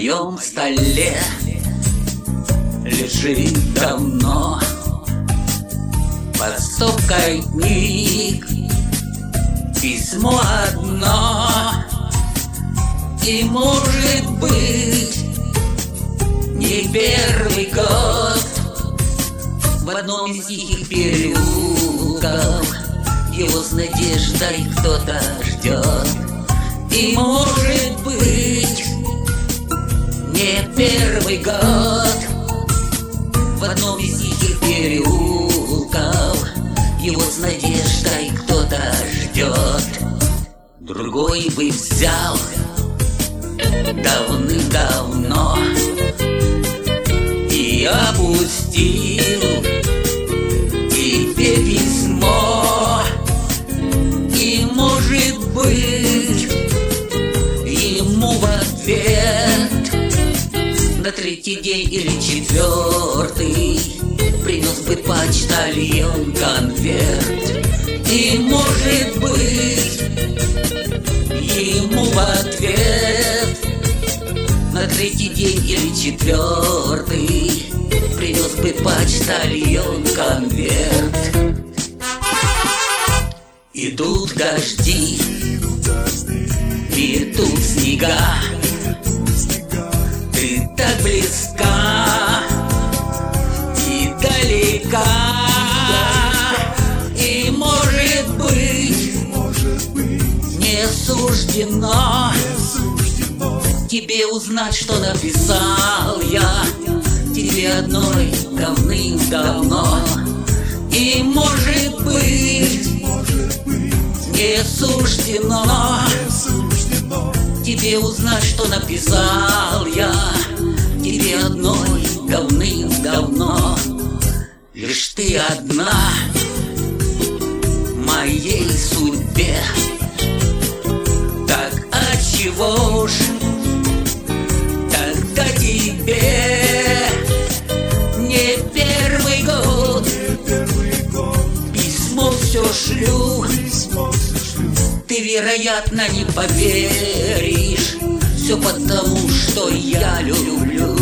моем столе лежит давно под стопкой книг письмо одно. И может быть не первый год в одном из тихих переулков его с надеждой кто-то ждет. И может быть не первый год в одном из тихих переулков его с надеждой кто-то ждет. Другой бы взял давным-давно и опустил тебе письмо. И может быть ему в ответ на третий день или четвертый принес бы почтальон конверт. И может быть ему в ответ на третий день или четвертый принес бы почтальон конверт. Идут дожди, метут снега, ты так близка и далека. И может быть не суждено тебе узнать, что написал я тебе одной давным-давно. И может быть не суждено тебе узнать, что написал я тебе одной давным-давно. Лишь ты одна в моей судьбе. Так отчего ж тогда тебе не первый год письмо все шлю? Ты, вероятно, не поверишь, все потому, что я люблю.